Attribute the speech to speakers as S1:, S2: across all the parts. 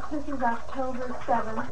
S1: This is October 7th.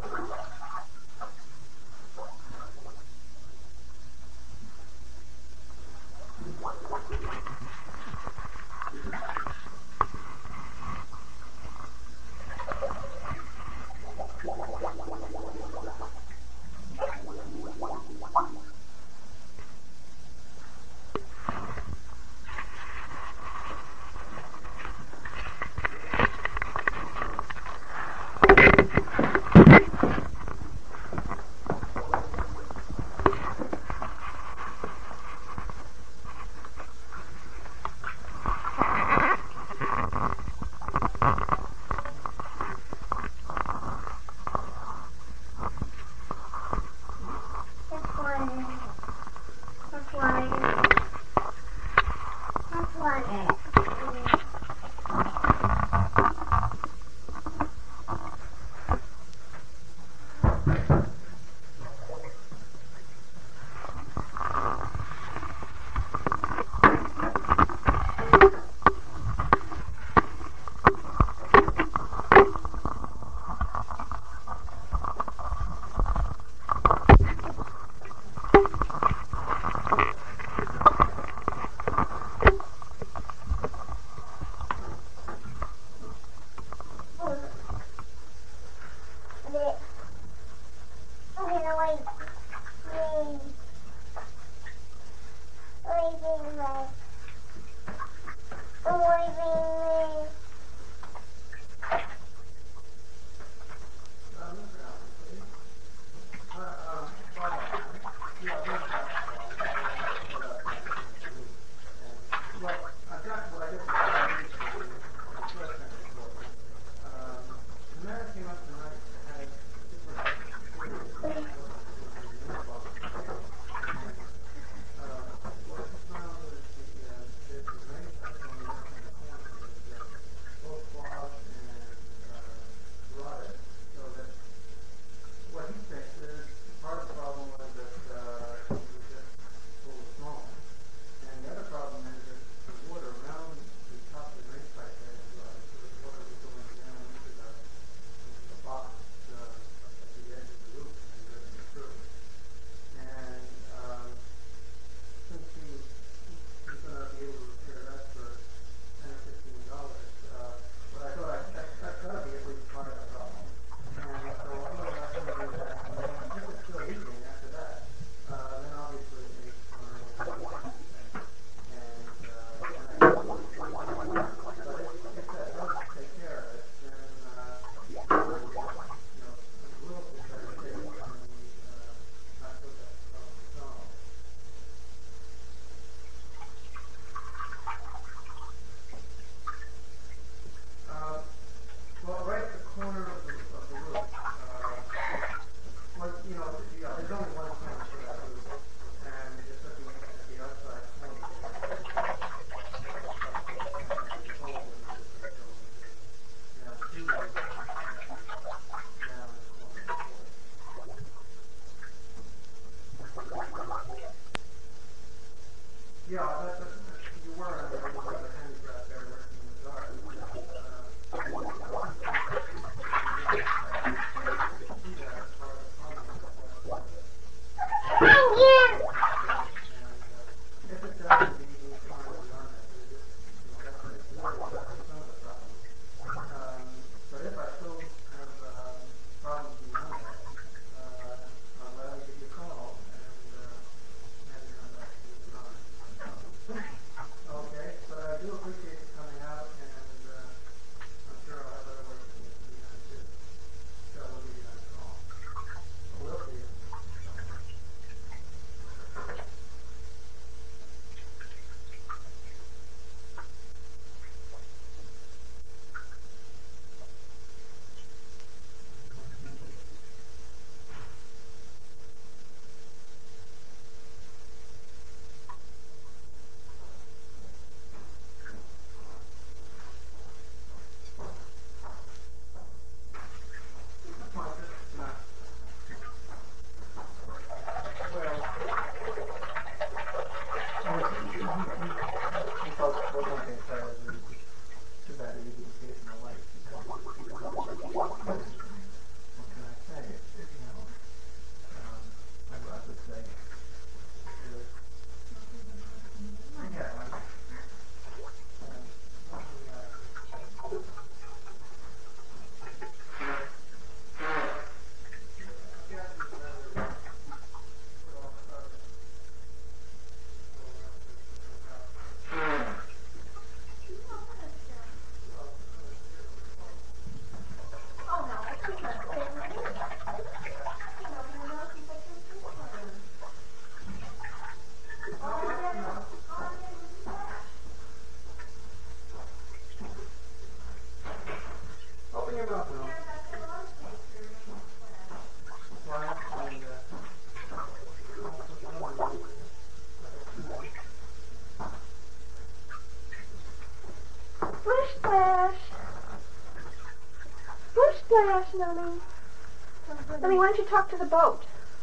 S1: Gosh, Mommy. Mommy, why don't you talk to the boat?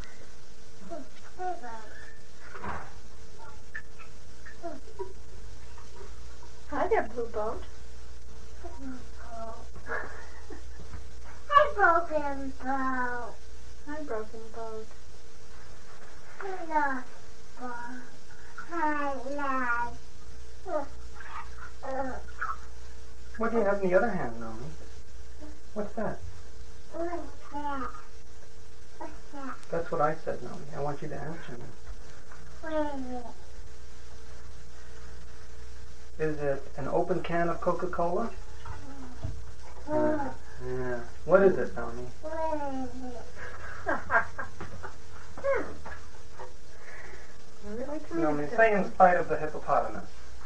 S1: Hi there, Blue Boat.
S2: Hi, Broken Boat.
S1: Hi, Broken Boat.
S2: Hello, boat. Hi, lad.
S3: What do you have in the other hand, Naomi? What's that?
S2: What's that? What's that?
S3: That's what I said, Naomi. I want you to answer me.
S2: What is it?
S3: Is it an open can of Coca-Cola?
S2: What
S3: Yeah. What is it, Naomi?
S2: is it?
S3: Naomi, say in spite of the hippopotamus.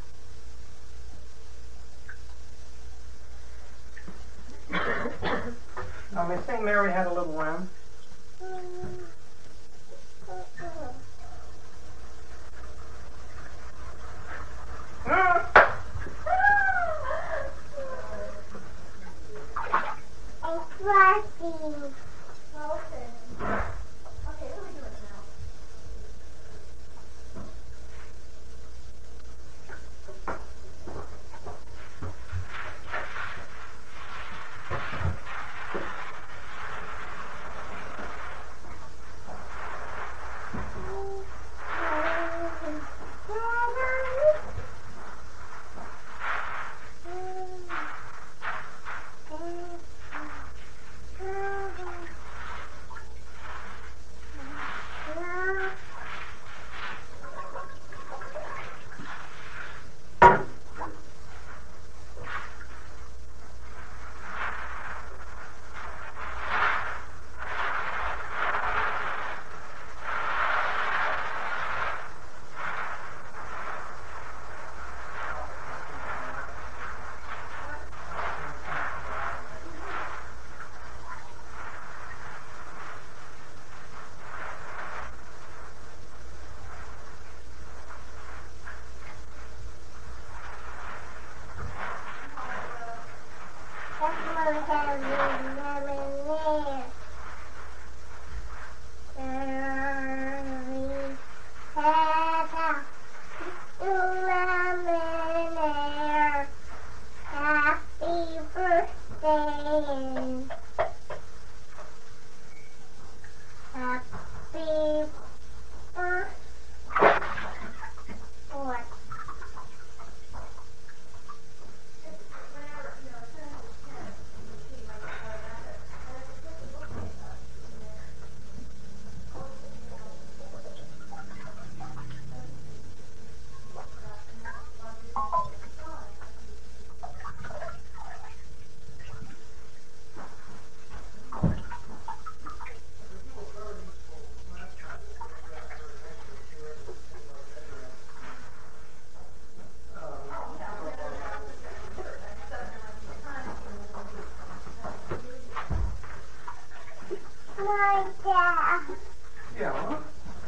S3: Naomi, say Mary had a little lamb.
S2: It's Frosty.
S1: Okay. Okay, what are we doing now?
S2: Happy birthday. Happy birthday. My dad.
S3: Yeah.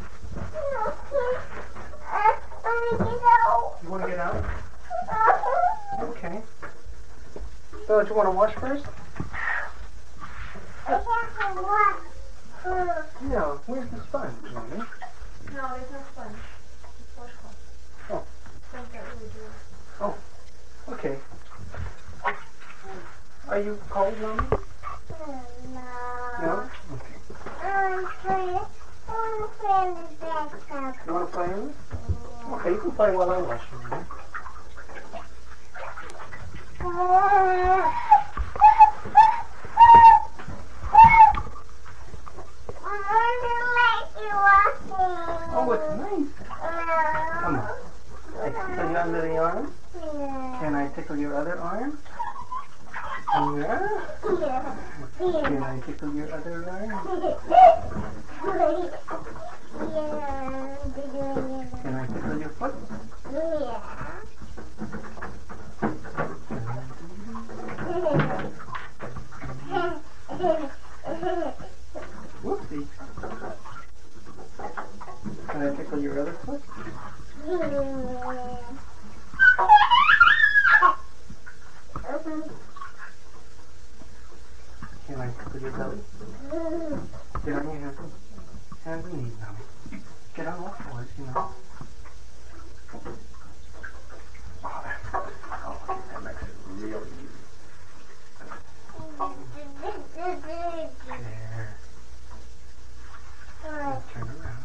S2: Let me get out.
S3: You want to get out? Okay. So, do you want to wash first?
S2: I have to wash.
S3: Yeah. Where's the sponge, Naomi?
S1: No, there's no sponge. It's washcloth.
S3: Oh.
S1: Sponge that really do.
S3: Okay. Are you cold, Naomi? No? Okay. You want to play in it? Okay, you can play while I wash it. Oh, it's nice. Come on. I tickle you under the arm. Can I tickle your other arm? Yeah. Can I tickle your other arm? Can I tickle your foot? Whoopsie. Can I tickle your other foot? Can I With your belly. Get on your hands and knees now. Get on all fours, you know. Oh, that makes it real easy. There. Now turn around.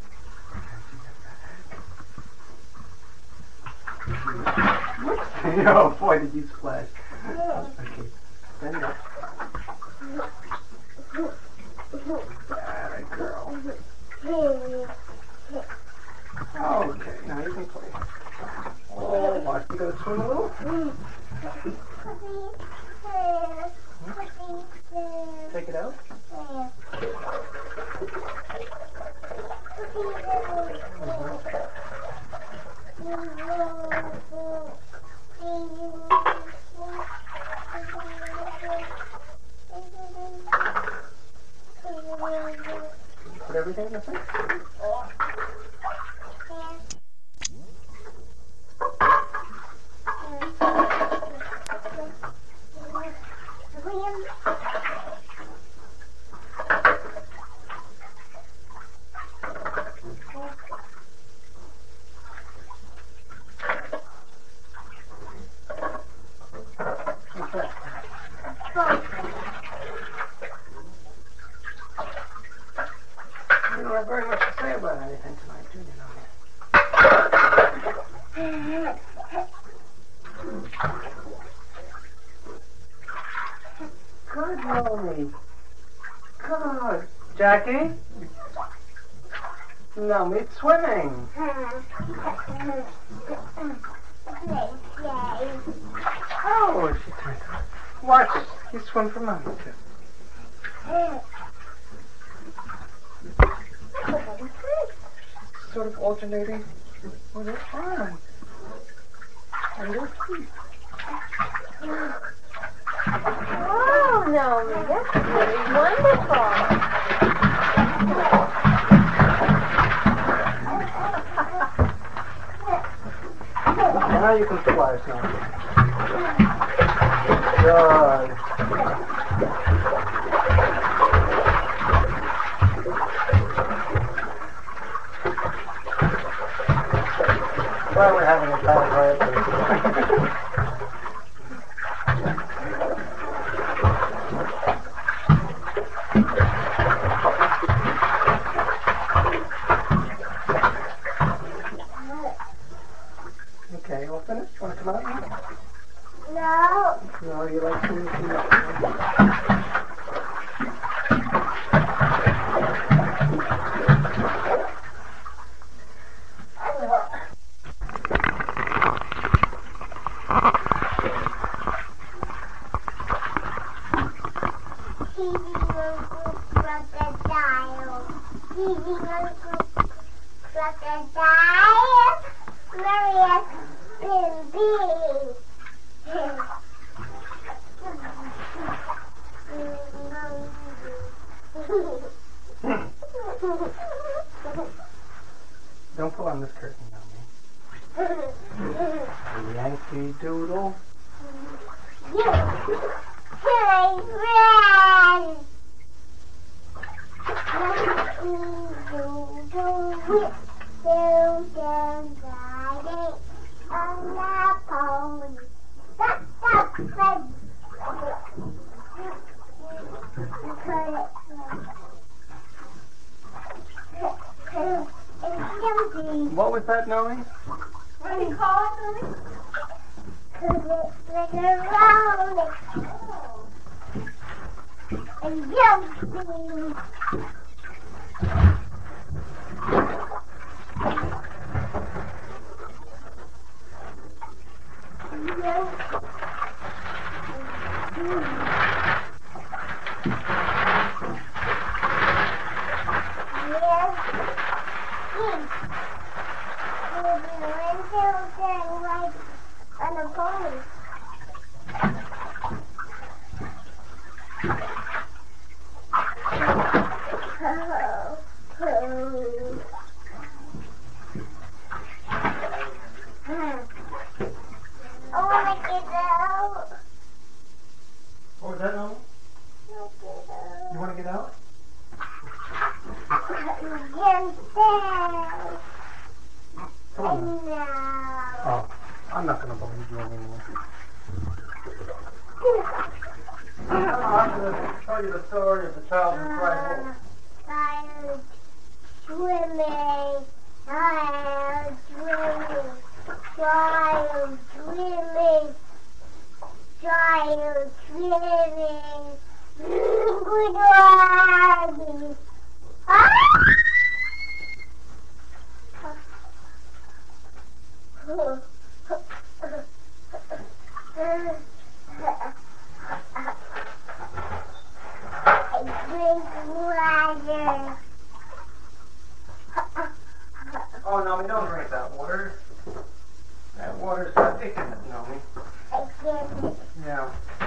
S3: Oh boy, did you splash. Okay, stand up. Atta girl. Okay, now you can play. Oh, watch me go swim a little. Take it out. Put everything in the thing. You don't have very much to say about anything tonight, do you, Noni? Good, Noni. Good. Jackie? No, it's swimming. Oh, she turned around. Watch, you swim for Mommy, too. Sort of alternating with her arm and her feet.
S4: Oh, Naomi, that's really wonderful.
S3: Now you can splash now. Good. Well, we're having a time right there. Okay, all finished? Want to come out now?
S2: No.
S3: No, you like swimming too much.
S2: Crocodile, Maria's baby.
S3: Don't pull on this curtain on me. Yankee Doodle. What was that, Noe?
S1: What do you call it,
S2: And jumping. On a pony.
S3: You want to get out? Come on. Oh, I'm not going to believe you anymore. I'm going to tell you the story of the child who cried wolf.
S2: Child swimming, child swimming, child swimming, child swimming. Good morning. Water.
S3: Oh, no, we don't drink that water. That water's thick in it, Nomi.
S2: I get it.
S3: Yeah.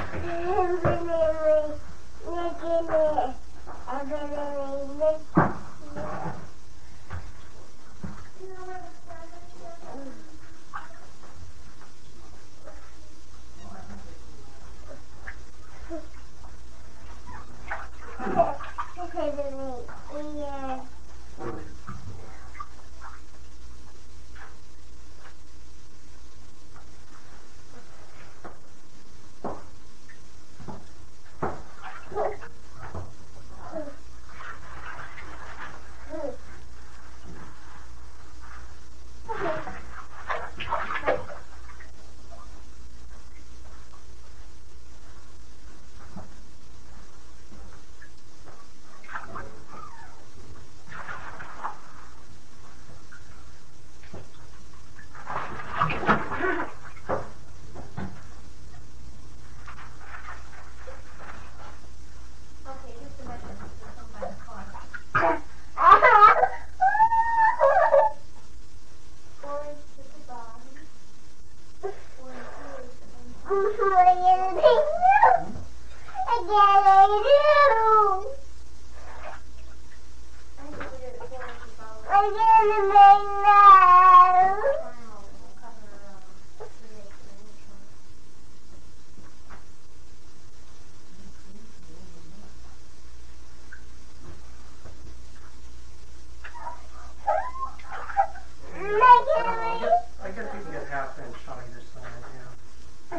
S3: I guess you can get half inch on either side, yeah.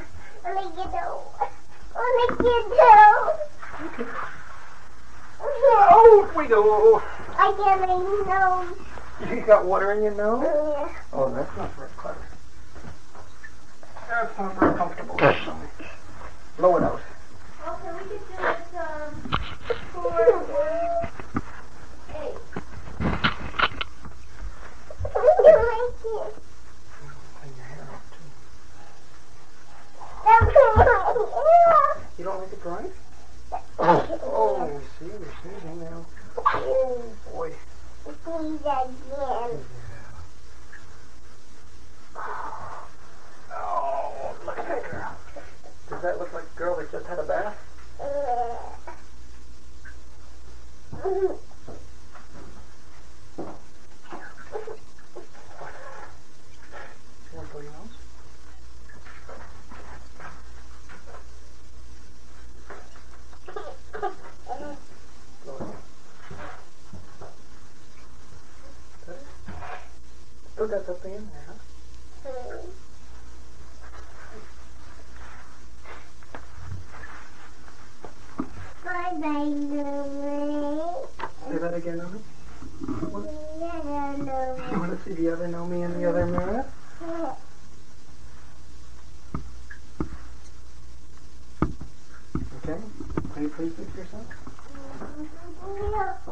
S3: Oh, we go.
S2: I get my nose.
S3: You got water in your nose?
S2: Yeah.
S3: Oh, that's not very clever. That's not very comfortable. Blow it out.
S1: Okay, we could do it 4, 1, 8.
S3: You don't like it dry? Oh, we see, we're sneezing now. Oh, boy. Oh, look at that girl. Does that look like a girl that just had a bath? You want to blow your nose? Blow it. Okay. Still got something in there, huh?
S2: Bye-bye, Nomi.
S3: Say that again, Nomi.
S2: Nomi.
S3: You want to see the other Nomi in the other mirror? Okay. Are you pleased with yourself?
S2: Yeah.